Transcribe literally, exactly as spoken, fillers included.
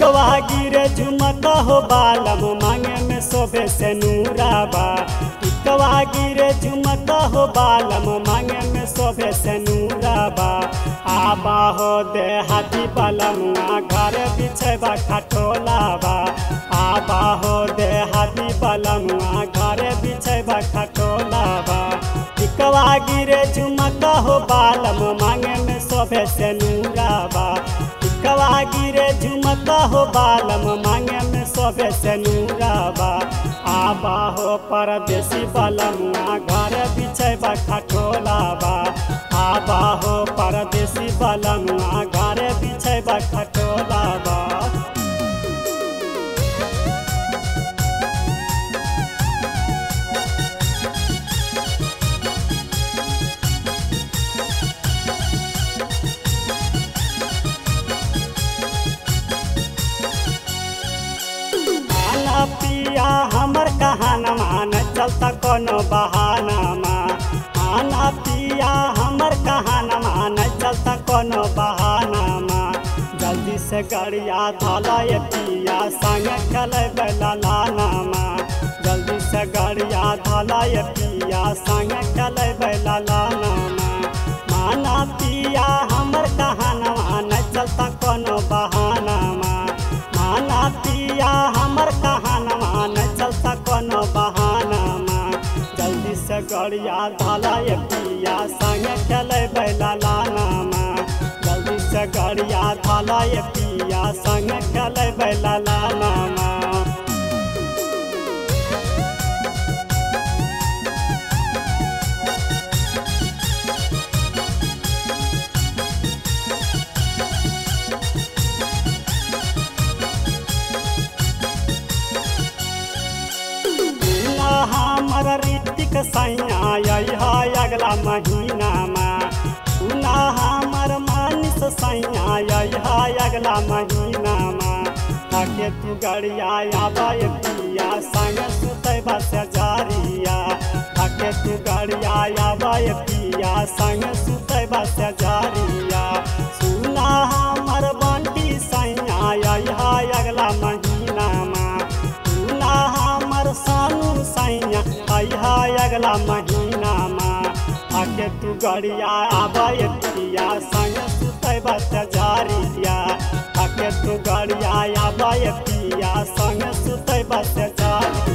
टिकवा गिरे झुमका हो बालम मांगे में शोभे से नूराबा। टिकवा गिरे झुमका हो बालम मांगे में शोभे से नूराबा। आबा हो दे हाथी बालमुआ घर बिछेबा खटोलाबा। आबा हो दे हाथी बालमुआ घर बिछेबा खटोलाबा। टिकवा गिरे झुमका हो बालम मांगे में शोभे से नूराबा। टिकवा गिरे झुमका हो बालम मांगे में शोभे से नूराबा। आबा हो परदेसी बालमुआ घर बिछेबा खटोलाबा। आबा हो परदेसी बालमुआ घर बिछेबा खटोलाबा। पिया हमर कहाना मान चलता कोनो बहाना मा। आना पिया हमर कहाना मान चलता कोनो बहाना मा। जल्दी से गड़िया धलाए पिया संग चले लाना मा। जल्दी से गड़िया धलाए पिया संग चले लाना मा। माना पिया हमर कहाना मान चलता कोनो बहाना मा। माना पिया हमर कहाना मान चलता कोनो बहाना मा। जल्दी से गड़िया धलाए पिया संग चले लाना मा। जल्दी से गड़िया धलाए पिया संग चले लाना मा। हमर ऋतिक सैया है अगला महीना में। सुना हमर मानिस सैया है अगला महीना में। ताके तू गड़िया आबे पिया संग सुतैबा से जारिया। ताके तू गड़िया आबे पिया संग सुतैबा से जारिया। सुना हमर बंटी सैया है अगला महीना में। सुना हमर सानू सैया है अगला महीना में। आके तू गड़िया आबे पिया संग सुतैबा से जारिया। आके तू गड़िया आबे पिया संग सुतैबा से जारिया।